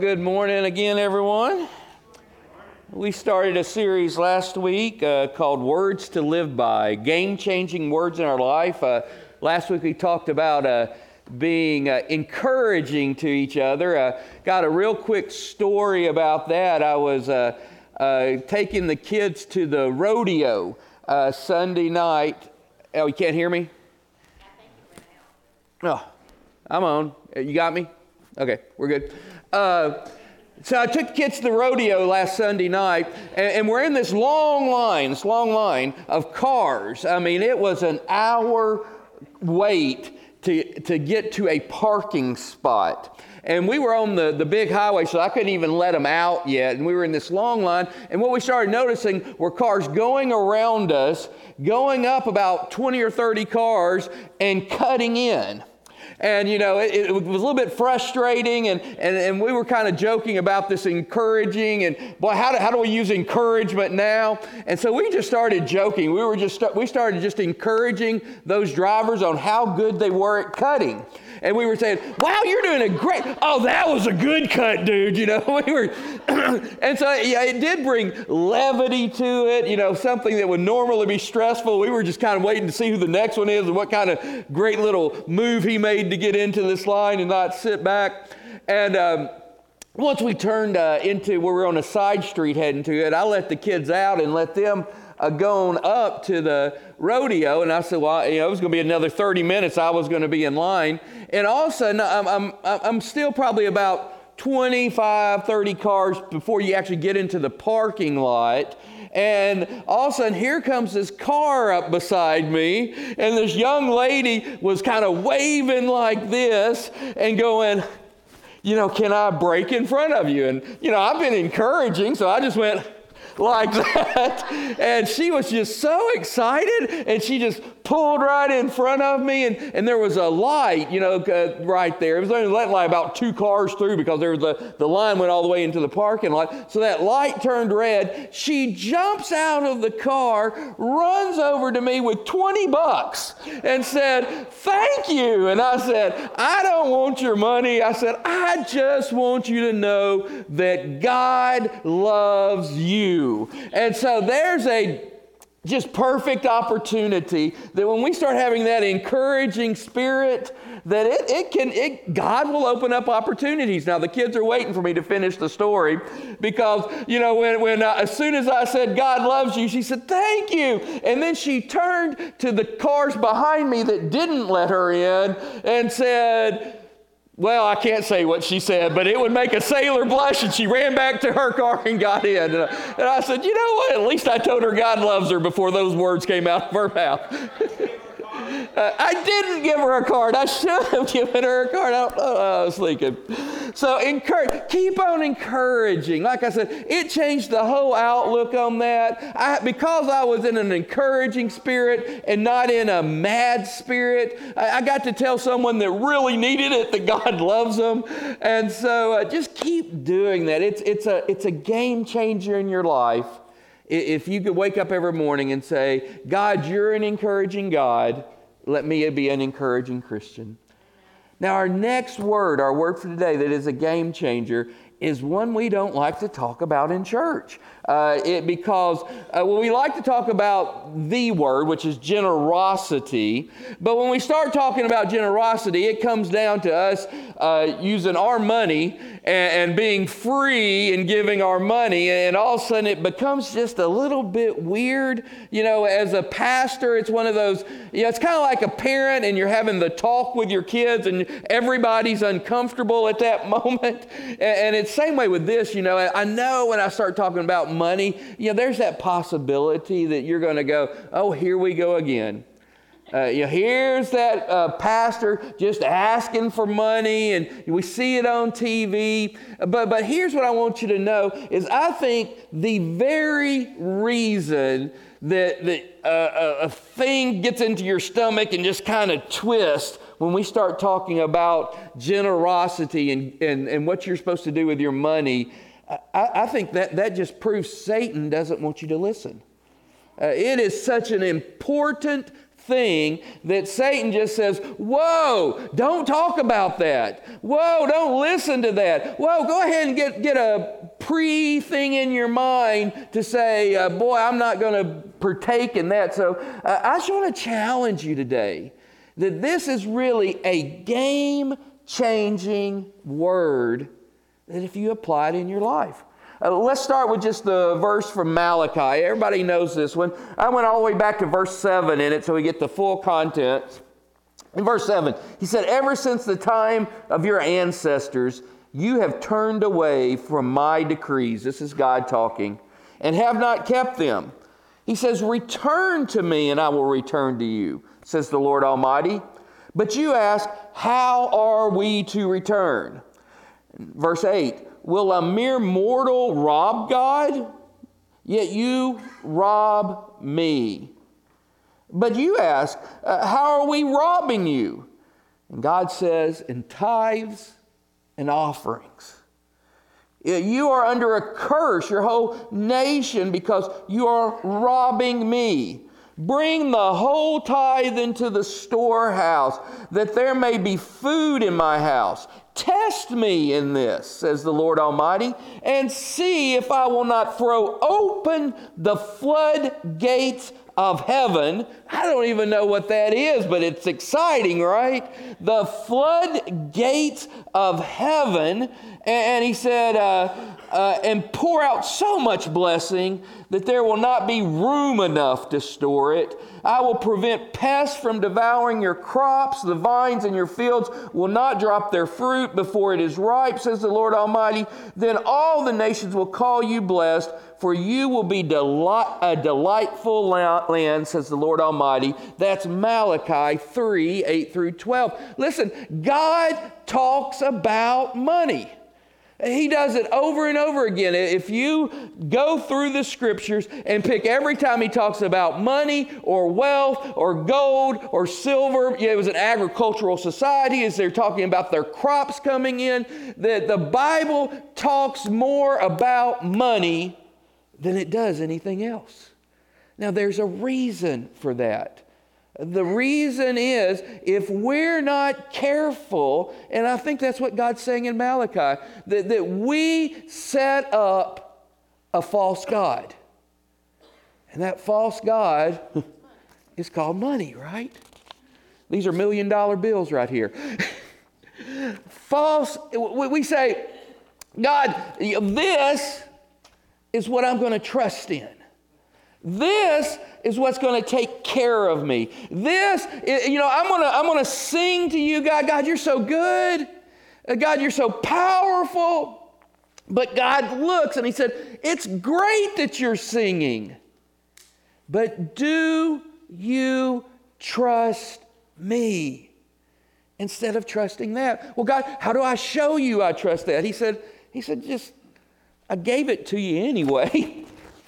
Good morning again, everyone. We started a series last week called Words to Live By, game-changing words in our life. Last week we talked about being encouraging to each other. Got a real quick story about that. I was taking the kids to the rodeo Sunday night. Oh, you can't hear me? Oh, I'm on. You got me? Okay, we're good. So I took the kids to the rodeo last Sunday night, and we're in this long line of cars. I mean, it was an hour wait to get to a parking spot. And we were on the big highway, so I couldn't even let them out yet. And we were in this long line, and what we started noticing were cars going around us, going up about 20 or 30 cars, and cutting in. And, you know, it was a little bit frustrating, and we were kind of joking about this encouraging, and, boy, how do we use encouragement now? And so we just started joking. We started just encouraging those drivers on how good they were at cutting. And we were saying, wow, you're doing a great, oh, that was a good cut, dude, you know. And so, yeah, it did bring levity to it, you know, something that would normally be stressful. We were just kind of waiting to see who the next one is and what kind of great little move he made to get into this line and not sit back. And once we turned into where we were on a side street heading to it, I let the kids out and let them going up to the rodeo, and I said, well, you know, it was going to be another 30 minutes. I was going to be in line, and all of a sudden, I'm still probably about 25, 30 cars before you actually get into the parking lot. And all of a sudden, here comes this car up beside me, and this young lady was kind of waving like this and going, you know, can I brake in front of you? And, you know, I've been encouraging, so I just went like that, and she was just so excited, and she just pulled right in front of me, and there was a light, you know, right there. It was only letting like about 2 cars through because there was the line went all the way into the parking lot. So that light turned red. She jumps out of the car, runs over to me with $20 and said, thank you. And I said, I don't want your money. I said, I just want you to know that God loves you. And so there's a just perfect opportunity that when we start having that encouraging spirit, that God will open up opportunities. Now the kids are waiting for me to finish the story because, you know, when as soon as I said God loves you, she said thank you, and then she turned to the cars behind me that didn't let her in and said, well, I can't say what she said, but it would make a sailor blush, and she ran back to her car and got in. And I said, you know what? At least I told her God loves her before those words came out of her mouth. I didn't give her a card. I should have given her a card. I was thinking. So keep on encouraging. Like I said, it changed the whole outlook on that. Because I was in an encouraging spirit and not in a mad spirit, I got to tell someone that really needed it that God loves them. And so just keep doing that. It's a game changer in your life. If you could wake up every morning and say, God, you're an encouraging God. Let me be an encouraging Christian. Now, our next word, our word for today that is a game changer, is one we don't like to talk about in church. Because we like to talk about the word, which is generosity. But when we start talking about generosity, it comes down to us using our money and being free and giving our money. And all of a sudden, it becomes just a little bit weird. You know, as a pastor, it's one of those, you know, it's kind of like a parent and you're having the talk with your kids and everybody's uncomfortable at that moment. And it's the same way with this, you know. I know when I start talking about money, you know, there's that possibility that you're going to go, oh, here we go again. You know, here's that pastor just asking for money, and we see it on TV. But here's what I want you to know is I think the very reason that a thing gets into your stomach and just kind of twists when we start talking about generosity and what you're supposed to do with your money, I think that just proves Satan doesn't want you to listen. It is such an important thing that Satan just says, whoa, don't talk about that. Whoa, don't listen to that. Whoa, go ahead and get a pre-thing in your mind to say, boy, I'm not going to partake in that. So I just want to challenge you today that this is really a game-changing word that if you apply it in your life. Let's start with just the verse from Malachi. Everybody knows this one. I went all the way back to verse 7 in it so we get the full content. In verse 7, he said, ever since the time of your ancestors, you have turned away from my decrees. This is God talking. And have not kept them. He says, return to me and I will return to you, says the Lord Almighty. But you ask, how are we to return? Verse 8, will a mere mortal rob God? Yet you rob me. But you ask, how are we robbing you? And God says, in tithes and offerings. You are under a curse, your whole nation, because you are robbing me. Bring the whole tithe into the storehouse, that there may be food in my house. Test me in this, says the Lord Almighty, and see if I will not throw open the floodgates of heaven. I don't even know what that is, but it's exciting, right? The floodgates of heaven. And he said, and pour out so much blessing that there will not be room enough to store it. I will prevent pests from devouring your crops. The vines in your fields will not drop their fruit before it is ripe, says the Lord Almighty. Then all the nations will call you blessed, for you will be a delightful land, says the Lord Almighty. That's Malachi 3, 8 through 12. Listen, God talks about money. He does it over and over again. If you go through the scriptures and pick every time he talks about money or wealth or gold or silver, it was an agricultural society as they're talking about their crops coming in, that the Bible talks more about money than it does anything else. Now, there's a reason for that. The reason is, if we're not careful, and I think that's what God's saying in Malachi, that we set up a false god. And that false god is called money, right? These are $1 million bills right here. False, we say, God, this is what I'm going to trust in. This is what's going to take care of me. This, I'm going to sing to you, God. God, you're so good. God, you're so powerful. But God looks and he said, it's great that you're singing. But do you trust me instead of trusting that? Well, God, how do I show you I trust that? He said, just, I gave it to you anyway.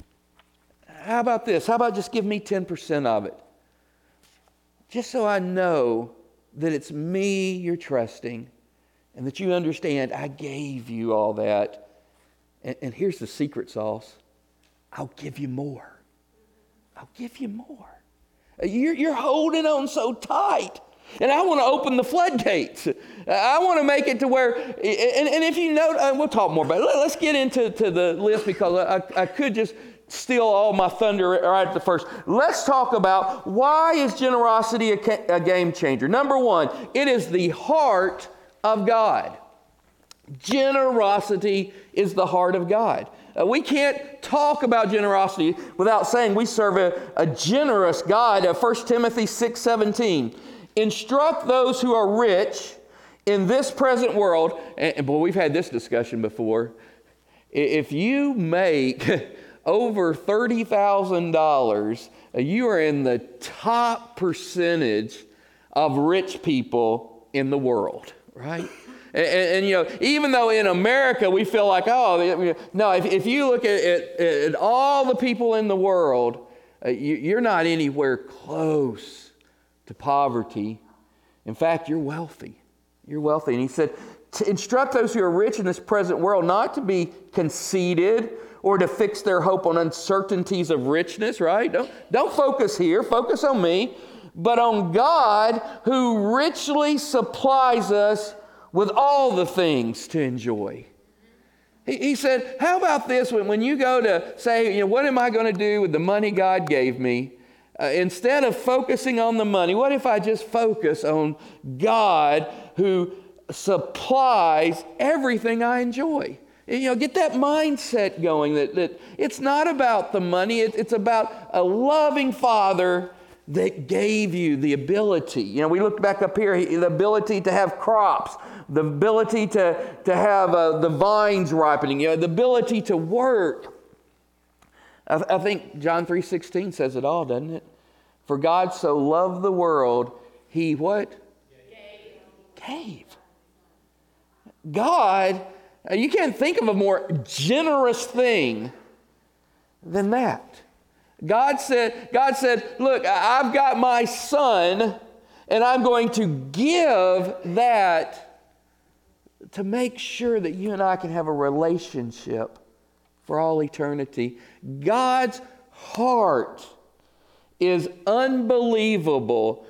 How about this? How about just give me 10% of it? Just so I know that it's me you're trusting and that you understand I gave you all that. And here's the secret sauce. I'll give you more. I'll give you more. You're holding on so tight. And I want to open the floodgates. I want to make it to where, and if you know, we'll talk more about it. Let's get into the list because I could just steal all my thunder right at the first. Let's talk about why is generosity a game changer. Number one, it is the heart of God. Generosity is the heart of God. We can't talk about generosity without saying we serve a generous God. 1 Timothy 6:17. Instruct those who are rich in this present world. And boy, we've had this discussion before. If you make over $30,000, you are in the top percentage of rich people in the world, right? And even though in America we feel like, no, if you look at all the people in the world, you're not anywhere close to poverty. In fact, you're wealthy. You're wealthy. And he said, to instruct those who are rich in this present world not to be conceited or to fix their hope on uncertainties of richness, right? Don't focus here. Focus on me. but on God who richly supplies us with all the things to enjoy. He said, how about this? When you go to say, what am I going to do with the money God gave me? Instead of focusing on the money, what if I just focus on God who supplies everything I enjoy? Get that mindset going that it's not about the money. It's about a loving Father that gave you the ability. We look back up here, the ability to have crops, the ability to have the vines ripening, the ability to work. I think John 3:16 says it all, doesn't it? For God so loved the world, He what? Gave. God, you can't think of a more generous thing than that. God said, look, I've got my Son, and I'm going to give that to make sure that you and I can have a relationship for all eternity. God's heart is unbelievable,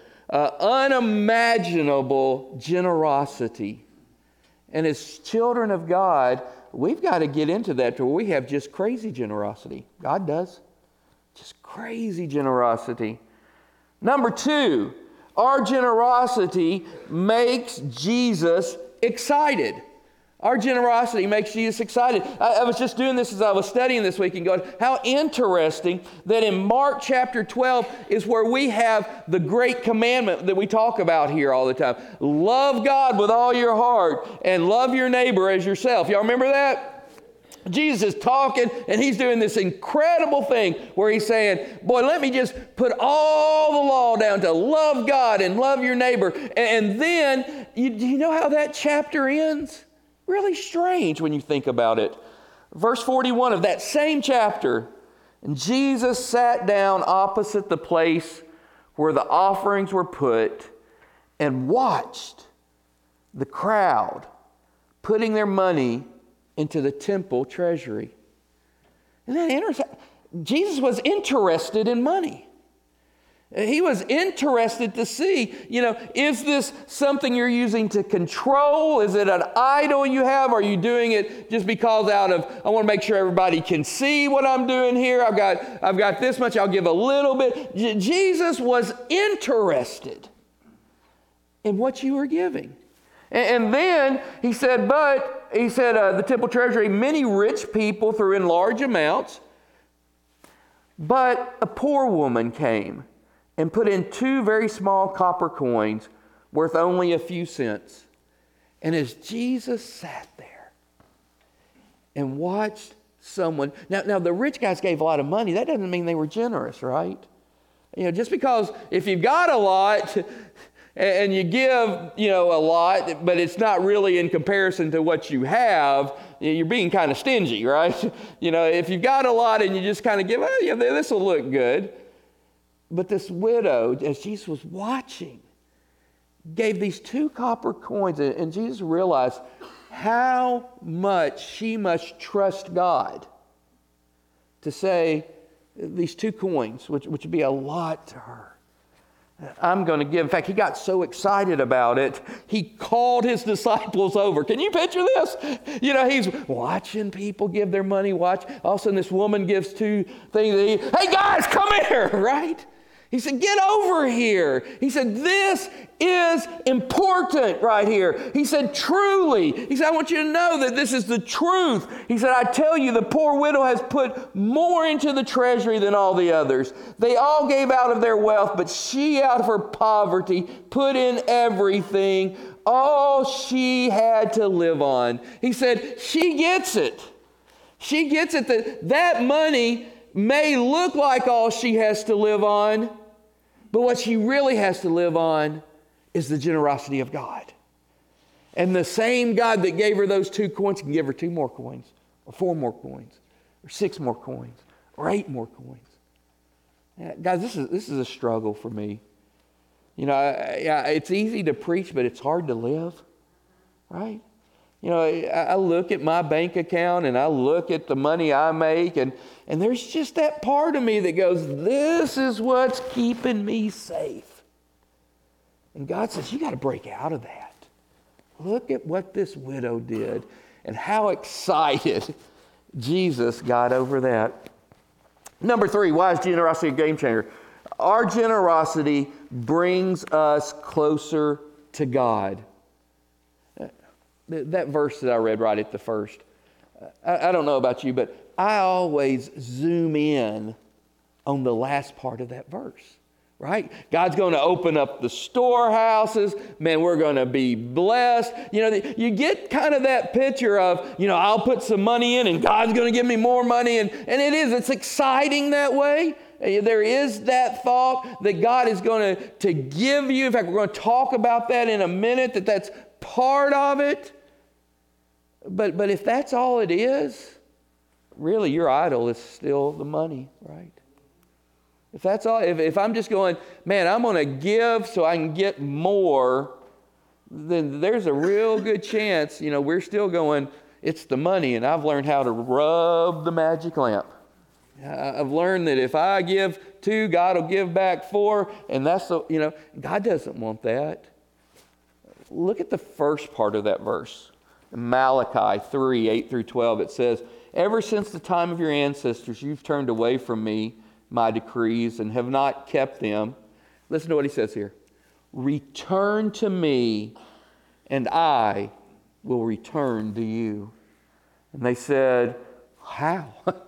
unimaginable generosity. And as children of God, we've got to get into that to where we have just crazy generosity. God does. Just crazy generosity. Number 2, our generosity makes Jesus excited. Our generosity makes Jesus excited. I was just doing this as I was studying this week and going, how interesting that in Mark chapter 12 is where we have the great commandment that we talk about here all the time. Love God with all your heart and love your neighbor as yourself. Y'all remember that? Jesus is talking and he's doing this incredible thing where he's saying, boy, let me just put all the law down to love God and love your neighbor. And then, you know how that chapter ends? Really strange when you think about it. Verse 41 of that same chapter, and Jesus sat down opposite the place where the offerings were put and watched the crowd putting their money into the temple treasury. Isn't that interesting? Jesus was interested in money. He was interested to see, is this something you're using to control? Is it an idol you have? Are you doing it just because I want to make sure everybody can see what I'm doing here? I've got this much, I'll give a little bit. Jesus was interested in what you were giving. And then he said, the temple treasury, many rich people threw in large amounts, but a poor woman came and put in 2 very small copper coins worth only a few cents. And as Jesus sat there and watched someone, now the rich guys gave a lot of money, that doesn't mean they were generous, right? Just because if you've got a lot and you give, a lot, but it's not really in comparison to what you have, you're being kind of stingy, right? If you've got a lot and you just kind of give, this will look good. But this widow, as Jesus was watching, gave these 2 copper coins, and Jesus realized how much she must trust God to say these 2 coins, which would be a lot to her. I'm going to give. In fact, he got so excited about it, he called his disciples over. Can you picture this? He's watching people give their money. All of a sudden, this woman gives 2 things. Hey, guys, come here, right? He said, get over here. He said, this is important right here. He said, truly. He said, I want you to know that this is the truth. He said, I tell you, the poor widow has put more into the treasury than all the others. They all gave out of their wealth, but she out of her poverty put in everything, all she had to live on. He said, she gets it. She gets it that money may look like all she has to live on, but what she really has to live on is the generosity of God. And the same God that gave her those 2 coins can give her 2 more coins, or 4 more coins, or 6 more coins, or 8 more coins. Guys, this is a struggle for me. It's easy to preach, but it's hard to live, right? I look at my bank account and I look at the money I make, and there's just that part of me that goes, this is what's keeping me safe. And God says, you got to break out of that. Look at what this widow did and how excited Jesus got over that. Number 3, why is generosity a game changer? Our generosity brings us closer to God. That verse that I read right at the first, I don't know about you, but I always zoom in on the last part of that verse, right? God's going to open up the storehouses. Man, we're going to be blessed. You get kind of that picture of, I'll put some money in and God's going to give me more money. And it's exciting that way. There is that thought that God is going to give you. In fact, we're going to talk about that in a minute, that's part of it. But if that's all it is, really your idol is still the money, right? If that's all, if I'm just going, man, I'm going to give so I can get more, then there's a real good chance, we're still going, it's the money, and I've learned how to rub the magic lamp. I've learned that if I give 2, God will give back 4, and that's God doesn't want that. Look at the first part of that verse. Malachi 3, 8 through 12, it says, ever since the time of your ancestors, you've turned away from me, my decrees, and have not kept them. Listen to what he says here. Return to me, and I will return to you. And they said, how?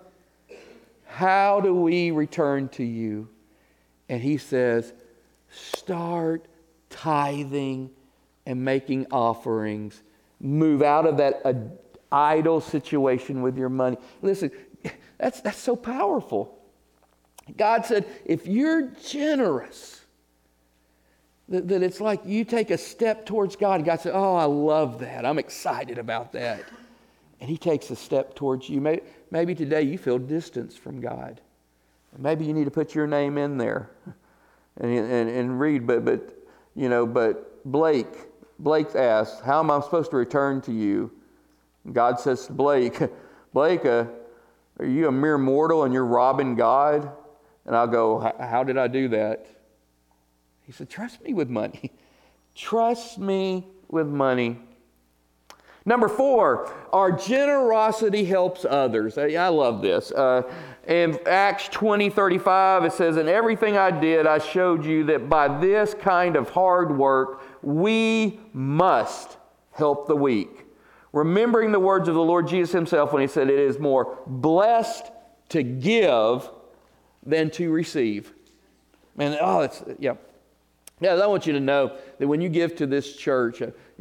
How do we return to you? And he says, start tithing and making offerings. Move out of that idle situation with your money. Listen, that's so powerful. God said, if you're generous, that it's like you take a step towards God. And God said, oh, I love that. I'm excited about that. And he takes a step towards you. Maybe today you feel distance from God. Maybe you need to put your name in there and read. But Blake asked, how am I supposed to return to you? And God says to Blake, are you a mere mortal and you're robbing God? And I'll go, how did I do that? He said, trust me with money. Trust me with money. Number 4, our generosity helps others. I love this. In Acts 20:35, it says, in everything I did, I showed you that by this kind of hard work, we must help the weak. Remembering the words of the Lord Jesus himself when he said, it is more blessed to give than to receive. Man, yeah, I want you to know that when you give to this church,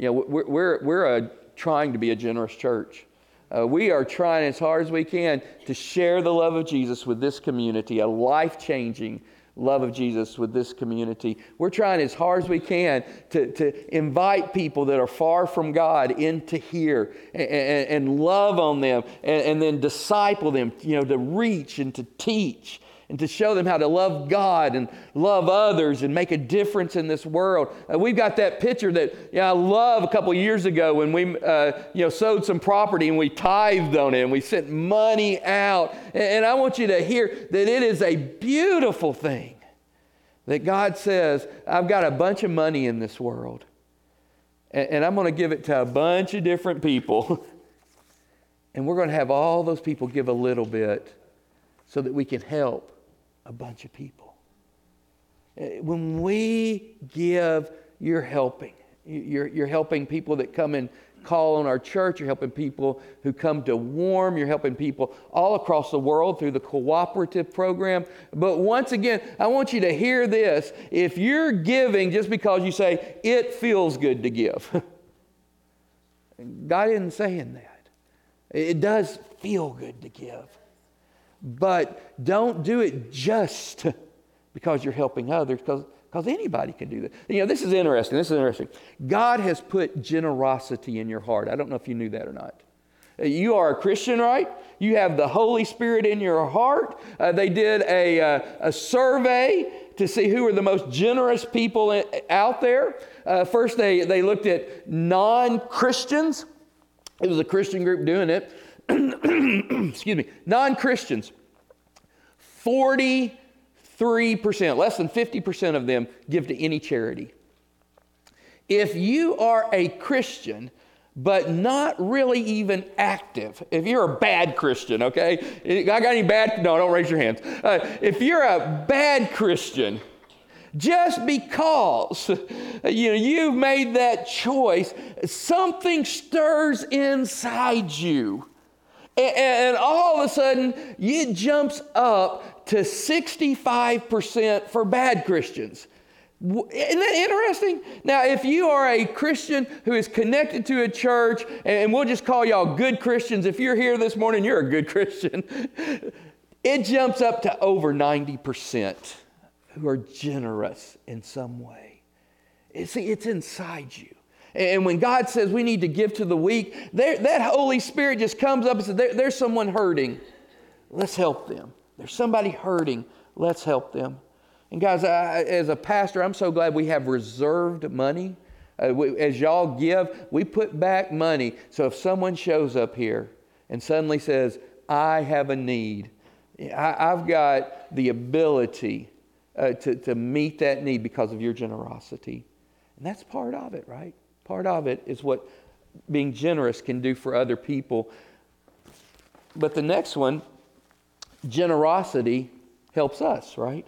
we're trying to be a generous church. We are trying as hard as we can to share the love of Jesus with this community, a life-changing love of Jesus with this community. We're trying as hard as we can to invite people that are far from God into here and love on them and then disciple them, to reach and to teach and to show them how to love God and love others and make a difference in this world. We've got that picture that I love a couple of years ago when we sowed some property and we tithed on it and we sent money out. And I want you to hear that it is a beautiful thing that God says, I've got a bunch of money in this world and I'm going to give it to a bunch of different people. And we're going to have all those people give a little bit so that we can help a bunch of people. When we give, you're helping. You're helping people that come and call on our church. You're helping people who come to Warm. You're helping people all across the world through the cooperative program. But once again, I want you to hear this. If you're giving just because you say, it feels good to give, God isn't saying that. It does feel good to give. But don't do it just because you're helping others, because anybody can do that. This is interesting. God has put generosity in your heart. I don't know if you knew that or not. You are a Christian, right? You have the Holy Spirit in your heart. They did a survey to see who are the most generous people out there. First, they looked at non-Christians. It was a Christian group doing it. Excuse me, non-Christians, 43%, less than 50% of them give to any charity. If you are a Christian, but not really even active, if you're a bad Christian, okay? I got any bad? No, don't raise your hands. If you're a bad Christian, just because you've made that choice, something stirs inside you. And all of a sudden, it jumps up to 65% for bad Christians. Isn't that interesting? Now, if you are a Christian who is connected to a church, and we'll just call y'all good Christians, if you're here this morning, you're a good Christian, it jumps up to over 90% who are generous in some way. See, it's inside you. And when God says we need to give to the weak, that Holy Spirit just comes up and says, there's someone hurting. Let's help them. There's somebody hurting. Let's help them. And guys, as a pastor, I'm so glad we have reserved money. As y'all give, we put back money. So if someone shows up here and suddenly says, I have a need, I've got the ability to meet that need because of your generosity. And that's part of it, right? Part of it is what being generous can do for other people. But the next one, generosity helps us, right?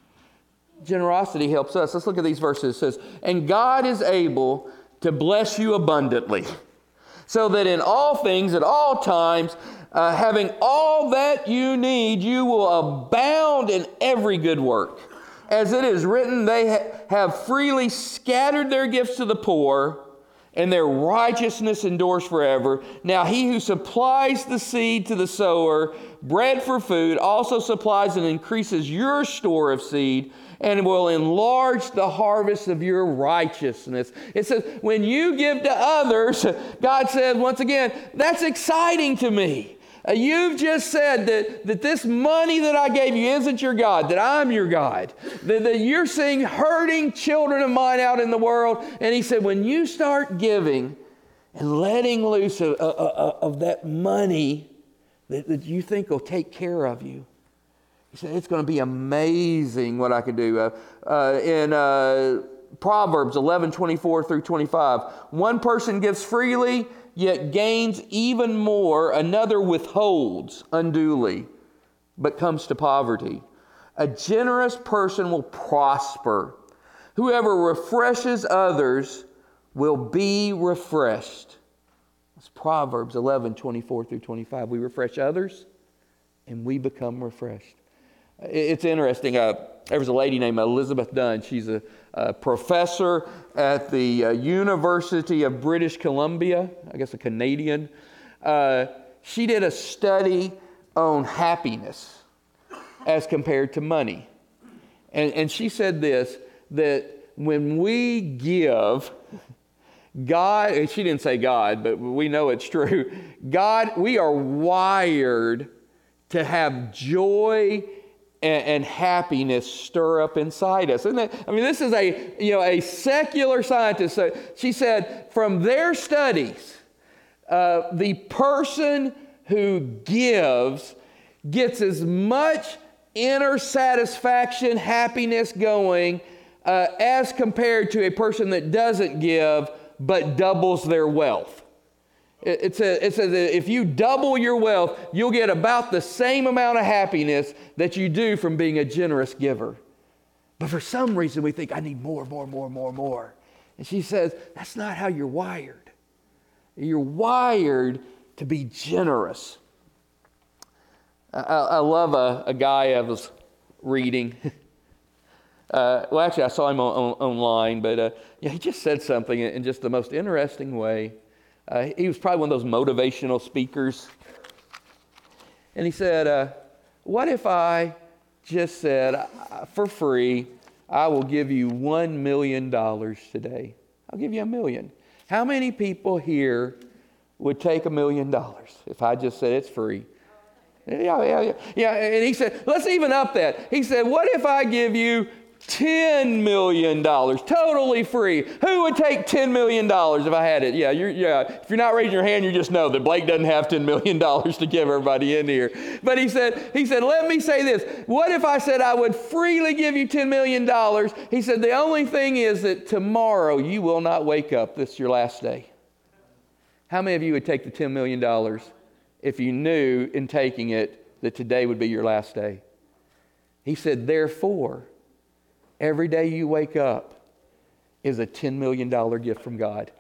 Generosity helps us. Let's look at these verses. It says, and God is able to bless you abundantly, so that in all things, at all times, having all that you need, you will abound in every good work. As it is written, they have freely scattered their gifts to the poor, and their righteousness endures forever. Now he who supplies the seed to the sower, bread for food, also supplies and increases your store of seed, and will enlarge the harvest of your righteousness. It says, when you give to others, God says, once again, that's exciting to me. You've just said that this money that I gave you isn't your God, that I'm your God, that you're seeing hurting children of mine out in the world. And he said, when you start giving and letting loose of that money that you think will take care of you, he said, it's going to be amazing what I can do. In Proverbs 11:24 through 25, one person gives freely, yet gains even more. Another withholds unduly, but comes to poverty. A generous person will prosper. Whoever refreshes others will be refreshed. That's Proverbs 11:24 through 25. We refresh others, and we become refreshed. It's interesting. There was a lady named Elizabeth Dunn. She's a professor at the University of British Columbia, I guess a Canadian. She did a study on happiness as compared to money. And she said this, that when we give, God, and she didn't say God, but we know it's true, God, we are wired to have joy and happiness stir up inside us. Isn't it? I mean, this is a secular scientist. So she said, from their studies, the person who gives gets as much inner satisfaction, happiness going as compared to a person that doesn't give but doubles their wealth. It says that if you double your wealth, you'll get about the same amount of happiness that you do from being a generous giver. But for some reason, we think, I need more. And she says, that's not how you're wired. You're wired to be generous. I love a guy I was reading. Well, actually, I saw him online, but he just said something in just the most interesting way. He was probably one of those motivational speakers. And he said, what if I just said, for free, I will give you $1 million today. I'll give you $1 million. How many people here would take $1 million if I just said it's free? Yeah. And he said, let's even up that. He said, what if I give you $10 million, totally free. Who would take $10 million if I had it? Yeah, if you're not raising your hand, you just know that Blake doesn't have $10 million to give everybody in here. But he said, let me say this. What if I said I would freely give you $10 million? He said, the only thing is that tomorrow you will not wake up. This is your last day. How many of you would take the $10 million if you knew in taking it that today would be your last day? He said, therefore, every day you wake up is a $10 million gift from God.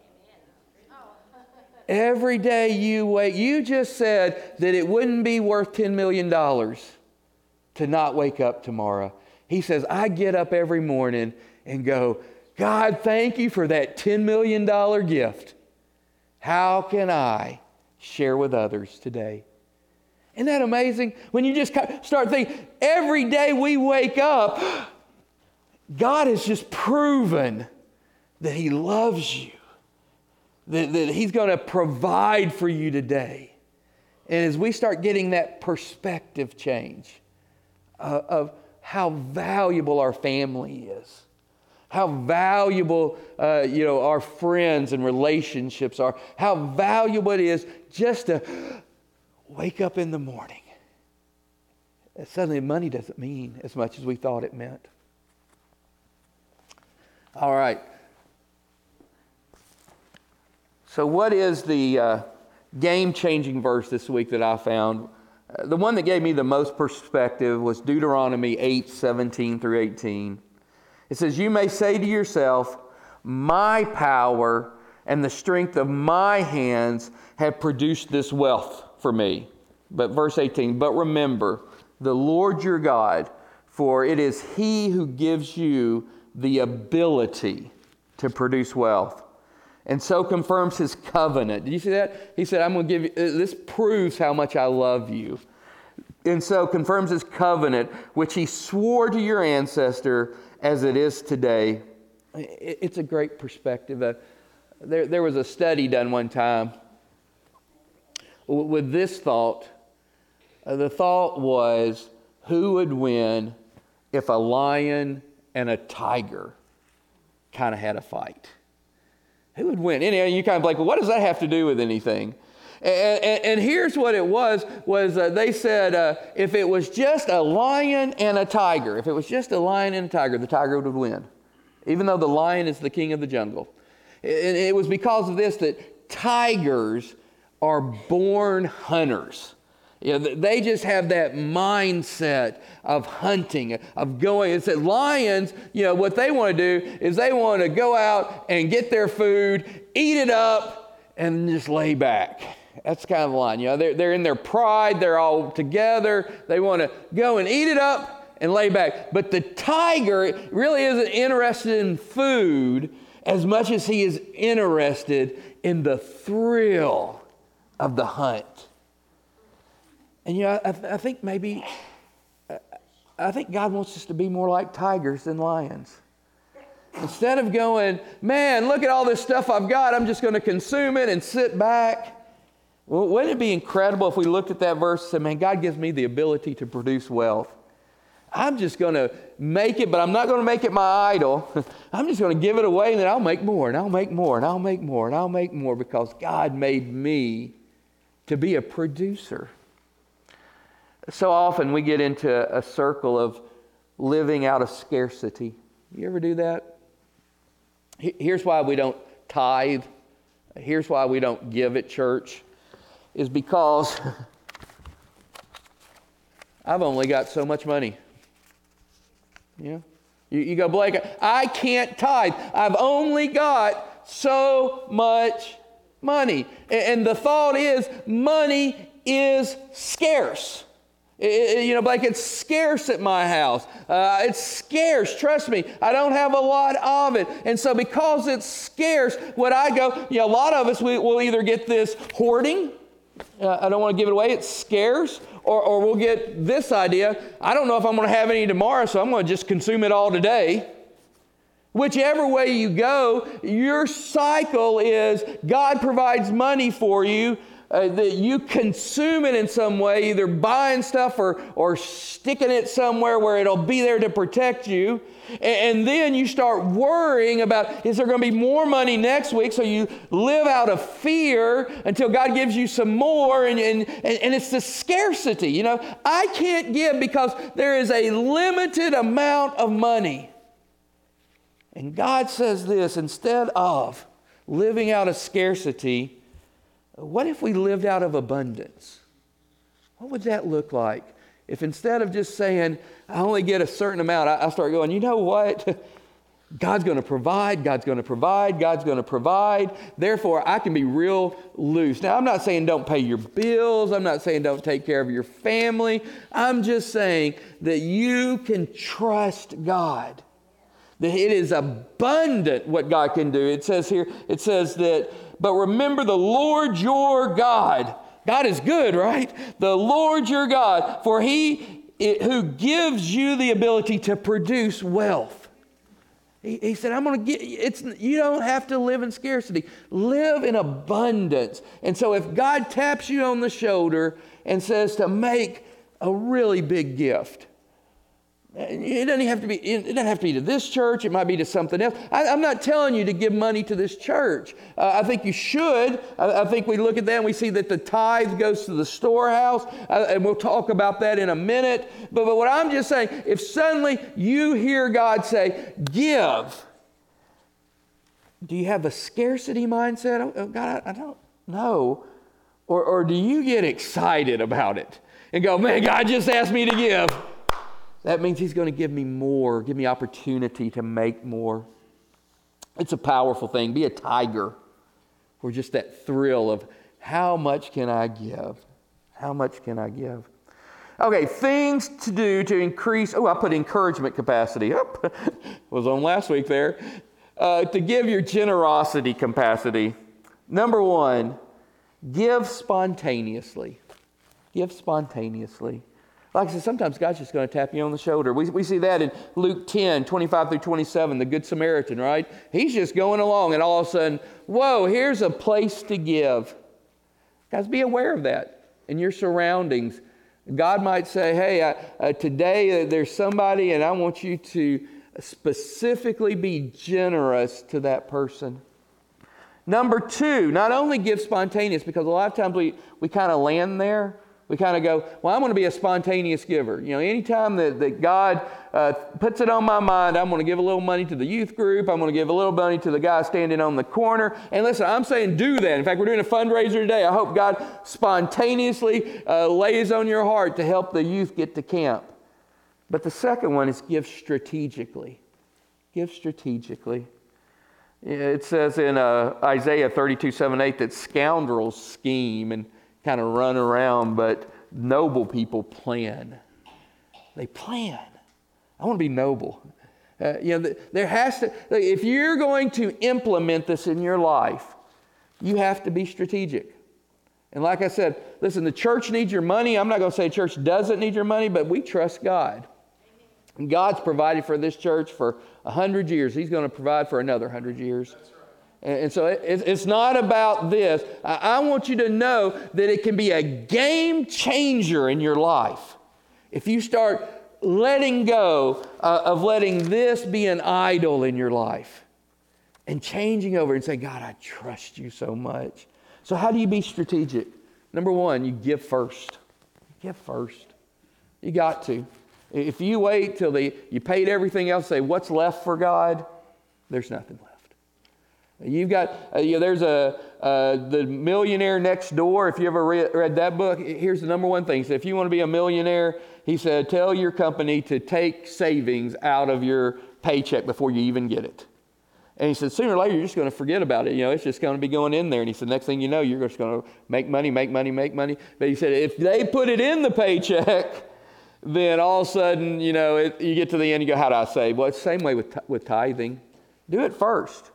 Every day you wake, you just said that it wouldn't be worth $10 million to not wake up tomorrow. He says, I get up every morning and go, God, thank you for that $10 million gift. How can I share with others today? Isn't that amazing? When you just start thinking, every day we wake up, God has just proven that He loves you, that He's going to provide for you today. And as we start getting that perspective change of how valuable our family is, how valuable our friends and relationships are, how valuable it is just to wake up in the morning. Suddenly money doesn't mean as much as we thought it meant. All right. So what is the game-changing verse this week that I found? The one that gave me the most perspective was Deuteronomy 8:17 through 18. It says, you may say to yourself, my power and the strength of my hands have produced this wealth for me. But verse 18, but remember the Lord your God, for it is He who gives you the ability to produce wealth, and so confirms His covenant. Did you see that? He said, I'm going to give you, this proves how much I love you. And so confirms His covenant, which He swore to your ancestor as it is today. It's a great perspective. There was a study done one time with this thought. The thought was, who would win if a lion and a tiger kind of had a fight? Who would win? And you kind of like, well, what does that have to do with anything? And here's what it was they said if it was just a lion and a tiger, the tiger would win, even though the lion is the king of the jungle. And it was because of this that tigers are born hunters. They just have that mindset of hunting, of going. It's that lions, what they want to do is they want to go out and get their food, eat it up, and just lay back. That's kind of the lion. They're in their pride. They're all together. They want to go and eat it up and lay back. But the tiger really isn't interested in food as much as he is interested in the thrill of the hunt. And I think God wants us to be more like tigers than lions. Instead of going, man, look at all this stuff I've got, I'm just going to consume it and sit back. Well, wouldn't it be incredible if we looked at that verse and said, man, God gives me the ability to produce wealth. I'm just going to make it, but I'm not going to make it my idol. I'm just going to give it away, and then I'll make more, and I'll make more, and I'll make more, and I'll make more, because God made me to be a producer. So often we get into a circle of living out of scarcity. You ever do that? Here's why we don't tithe. Here's why we don't give at church. Is because I've only got so much money. You go, Blake, I can't tithe. I've only got so much money. And the thought is, money is scarce. Blake, it's scarce at my house. It's scarce. Trust me, I don't have a lot of it. And so because it's scarce, a lot of us, we'll either get this hoarding. I don't want to give it away. It's scarce. Or we'll get this idea. I don't know if I'm going to have any tomorrow, so I'm going to just consume it all today. Whichever way you go, your cycle is God provides money for you, that you consume it in some way, either buying stuff or sticking it somewhere where it'll be there to protect you. And then you start worrying about, is there going to be more money next week? So you live out of fear until God gives you some more. And it's the scarcity. You know, I can't give because there is a limited amount of money. And God says this, instead of living out of scarcity, what if we lived out of abundance? What would that look like? If instead of just saying, I only get a certain amount, I start going, you know what? God's going to provide, God's going to provide, God's going to provide. Therefore, I can be real loose. Now, I'm not saying don't pay your bills. I'm not saying don't take care of your family. I'm just saying that you can trust God. That it is abundant what God can do. It says here, it says that, but remember the Lord your God. God is good, right? The Lord your God, for He who gives you the ability to produce wealth. He said, I'm going to get, you don't have to live in scarcity. Live in abundance. And so if God taps you on the shoulder and says to make a really big gift, it doesn't have to be to this church. It might be to something else. I'm not telling you to give money to this church. I think you should. I think we look at that and we see that the tithe goes to the storehouse. And we'll talk about that in a minute. But what I'm just saying, if suddenly you hear God say, give, do you have a scarcity mindset? Oh, God, I don't know. Or do you get excited about it and go, man, God just asked me to give. That means He's going to give me more, give me opportunity to make more. It's a powerful thing. Be a tiger, or just that thrill of how much can I give? How much can I give? Okay, things to do to increase. Oh, I put encouragement capacity up. Was on last week there. To give your generosity capacity. Number one, give spontaneously. Give spontaneously. Like I said, sometimes God's just going to tap you on the shoulder. We see that in Luke 10, 25 through 27, the Good Samaritan, right? He's just going along and all of a sudden, whoa, here's a place to give. Guys, be aware of that in your surroundings. God might say, hey, today there's somebody and I want you to specifically be generous to that person. Number two, not only give spontaneous, because a lot of times we kind of land there. We kind of go, well, I'm going to be a spontaneous giver. You know, anytime that God puts it on my mind, I'm going to give a little money to the youth group. I'm going to give a little money to the guy standing on the corner. And listen, I'm saying do that. In fact, we're doing a fundraiser today. I hope God spontaneously lays on your heart to help the youth get to camp. But the second one is give strategically. Give strategically. It says in Isaiah 32:7-8 that scoundrels scheme and kind of run around, but noble people plan. They plan. I want to be noble. There has to, if you're going to implement this in your life, you have to be strategic. And like I said, listen, the church needs your money. I'm not going to say church doesn't need your money, but we trust God. And God's provided for this church for 100 years. He's going to provide for another 100 years. That's right. And so it's not about this. I want you to know that it can be a game changer in your life. If you start letting go of letting this be an idol in your life and changing over and saying, God, I trust you so much. So how do you be strategic? Number one, you give first. Give first. You got to. If you wait till you paid everything else, say, what's left for God? There's nothing left. You've got, there's The Millionaire Next Door. If you ever read that book, here's the number one thing. He said, if you want to be a millionaire, he said, tell your company to take savings out of your paycheck before you even get it. And he said, sooner or later, you're just going to forget about it. It's just going to be going in there. And he said, next thing you know, you're just going to make money. But he said, if they put it in the paycheck, then all of a sudden, you get to the end, you go, how do I save? Well, it's the same way with tithing. Do it first.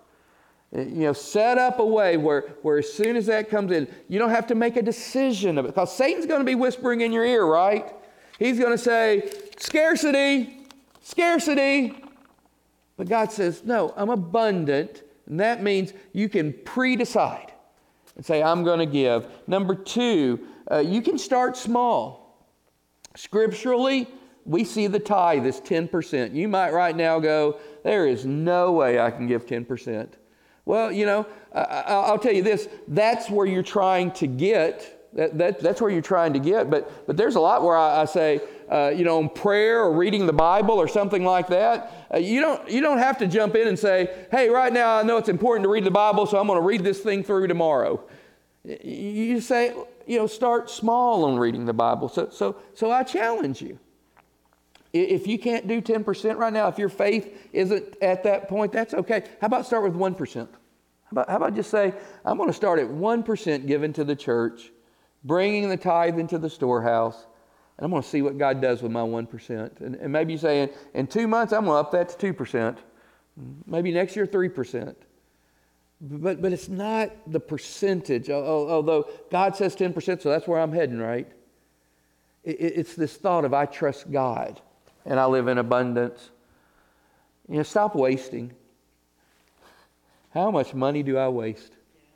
Set up a way where as soon as that comes in, you don't have to make a decision of it. Because Satan's going to be whispering in your ear, right? He's going to say, scarcity. But God says, no, I'm abundant. And that means you can pre-decide. and say, I'm going to give. Number two, you can start small. Scripturally, we see the tithe as 10%. You might right now go, there is no way I can give 10%. Well, I'll tell you this, that's where you're trying to get. That's where you're trying to get. But there's a lot where I say, in prayer or reading the Bible or something like that, you don't have to jump in and say, hey, right now I know it's important to read the Bible, so I'm going to read this thing through tomorrow. You say, start small on reading the Bible. So I challenge you. If you can't do 10% right now, if your faith isn't at that point, that's okay. How about start with 1%? How about just say, I'm going to start at 1% given to the church, bringing the tithe into the storehouse, and I'm going to see what God does with my 1%. And maybe you say, in 2 months, I'm going to up that to 2%. Maybe next year, 3%. But it's not the percentage, although God says 10%, so that's where I'm heading, right? It's this thought of I trust God and I live in abundance. Stop wasting. How much money do I waste?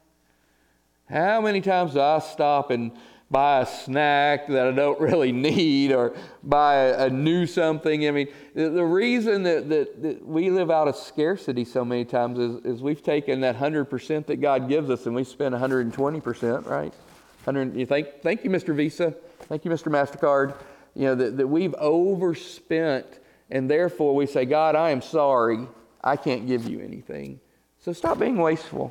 How many times do I stop and buy a snack that I don't really need or buy a new something? I mean, the reason that we live out of scarcity so many times is we've taken that 100% that God gives us and we spend 120%, right? Thank you, Mr. Visa. Thank you, Mr. MasterCard. That we've overspent, and therefore we say, God, I am sorry, I can't give you anything. So stop being wasteful.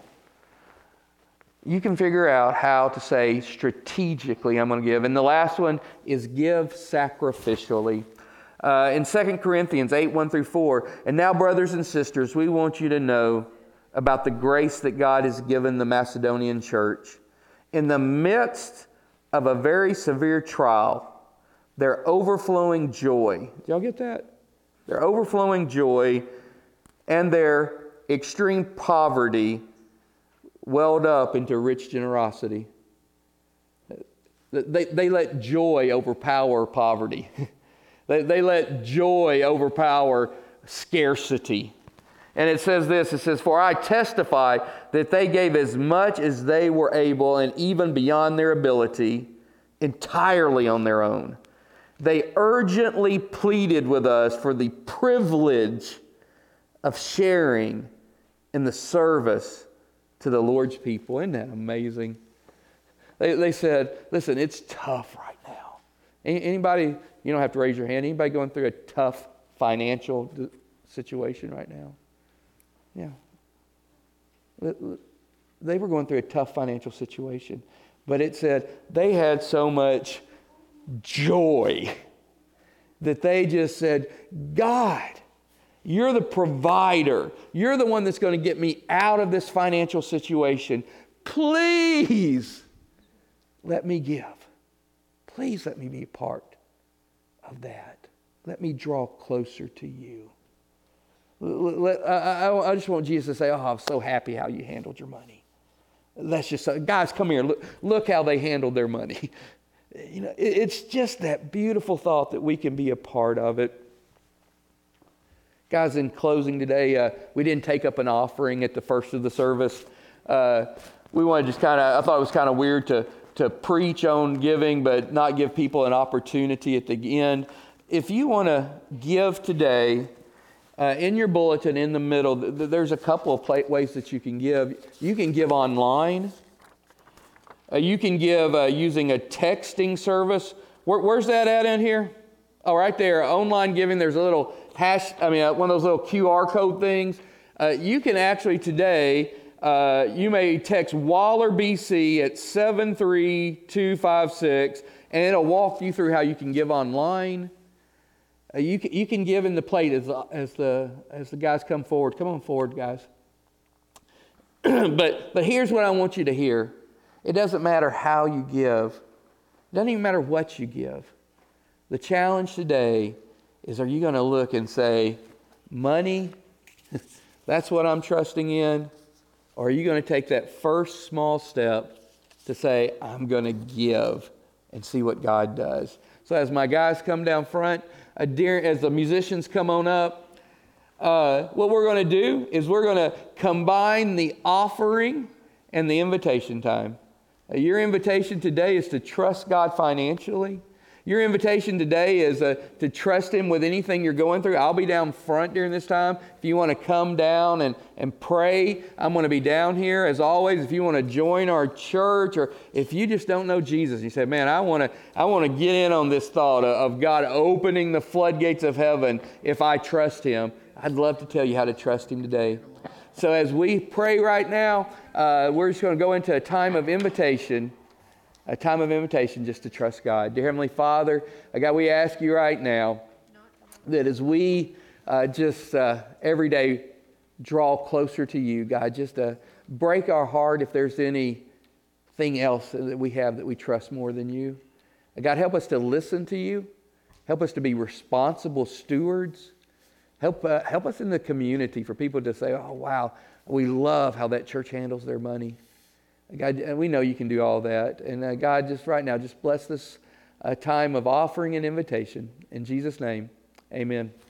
You can figure out how to say strategically, I'm going to give. And the last one is give sacrificially. In 2 Corinthians 8, 1 through 4, and now, brothers and sisters, we want you to know about the grace that God has given the Macedonian church. In the midst of a very severe trial, their overflowing joy, did y'all get that? Their overflowing joy and their extreme poverty welled up into rich generosity. They let joy overpower poverty. They let joy overpower scarcity. And it says this, for I testify that they gave as much as they were able and even beyond their ability, entirely on their own. They urgently pleaded with us for the privilege of sharing in the service to the Lord's people. Isn't that amazing? They said, listen, it's tough right now. Anybody, you don't have to raise your hand, anybody going through a tough financial situation right now? Yeah. They were going through a tough financial situation. But it said they had so much joy that they just said, God, you're the provider. You're the one that's going to get me out of this financial situation. Please let me give. Please let me be a part of that. Let me draw closer to you. I just want Jesus to say, oh, I'm so happy how you handled your money. Let's just say, guys, come here. Look how they handled their money. It's just that beautiful thought that we can be a part of it. Guys, in closing today, we didn't take up an offering at the first of the service. We want to just I thought it was kind of weird to preach on giving, but not give people an opportunity at the end. If you want to give today, in your bulletin in the middle, there's a couple of ways that you can give. You can give online. You can give using a texting service. Where's that at in here? Oh, right there. Online giving. There's a little one of those little QR code things. You can actually today, you may text Waller, BC at 73256, and it'll walk you through how you can give online. You can give in the plate as the guys come forward. Come on forward, guys. But here's what I want you to hear. It doesn't matter how you give. It doesn't even matter what you give. The challenge today is, are you going to look and say, money, that's what I'm trusting in? Or are you going to take that first small step to say, I'm going to give and see what God does? So as my guys come down front, as the musicians come on up, what we're going to do is we're going to combine the offering and the invitation time. Your invitation today is to trust God financially. Your invitation today is to trust Him with anything you're going through. I'll be down front during this time. If you want to come down and pray, I'm going to be down here. As always, if you want to join our church, or if you just don't know Jesus, you say, man, I want to get in on this thought of God opening the floodgates of heaven if I trust Him. I'd love to tell you how to trust Him today. So as we pray right now, we're just going to go into a time of invitation just to trust God. Dear Heavenly Father, God, we ask you right now that as we every day draw closer to you, God, just break our heart if there's anything else that we have that we trust more than you. God, help us to listen to you. Help us to be responsible stewards. Help us in the community for people to say, oh, wow, we love how that church handles their money. God, we know you can do all that. And God, just right now, just bless this time of offering and invitation. In Jesus' name, amen.